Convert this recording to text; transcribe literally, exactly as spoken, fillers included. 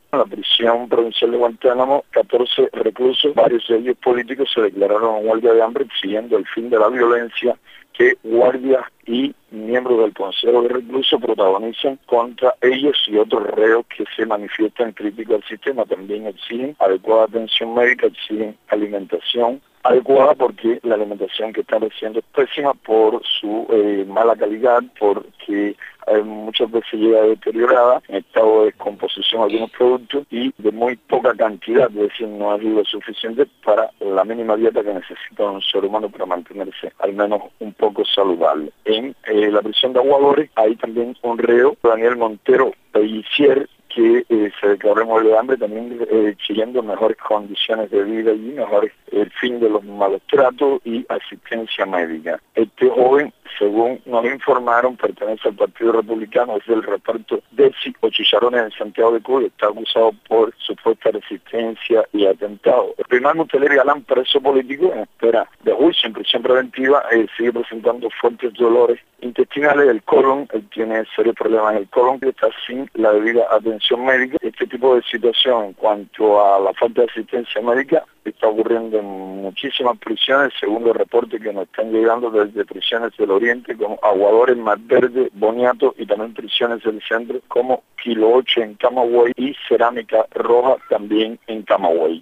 En la prisión provincial de Guantánamo, catorce reclusos, varios de ellos políticos, se declararon en huelga de hambre exigiendo el fin de la violencia que guardias y miembros del Consejo de Reclusos protagonizan contra ellos y otros reos que se manifiestan críticos al sistema. También exigen adecuada atención médica, exigen alimentación adecuada, porque la alimentación que están recibiendo es pésima por su eh, mala calidad, porque eh, muchas veces llega deteriorada, en estado de descomposición algunos productos y de muy poca cantidad, es decir, no es lo suficiente para la mínima dieta que necesita un ser humano para mantenerse al menos un poco saludable. En eh, la prisión de Aguadores hay también un reo, Daniel Montero Pellicier, que eh, se declaró en huelga de hambre, también eh, exigiendo mejores condiciones de vida y mejores el fin de los malos tratos y asistencia médica. Este joven, según nos informaron, pertenece al Partido Republicano, es del reparto de o Chicharrones en Santiago de Cuba y está acusado por supuesta resistencia y atentado. El primer Muteler Galán, preso político en espera de juicio en prisión preventiva, eh, sigue presentando fuertes dolores intestinales del colon. Él tiene serios problemas en el colon, que está sin la debida atención médica. Este tipo de situación en cuanto a la falta de asistencia médica está ocurriendo en muchísimas prisiones, según los reportes que nos están llegando desde prisiones del Oriente como Aguadores, Mar Verde, Boniato, y también prisiones del centro como Kilo ocho en Camagüey y Cerámica Roja también en Camagüey.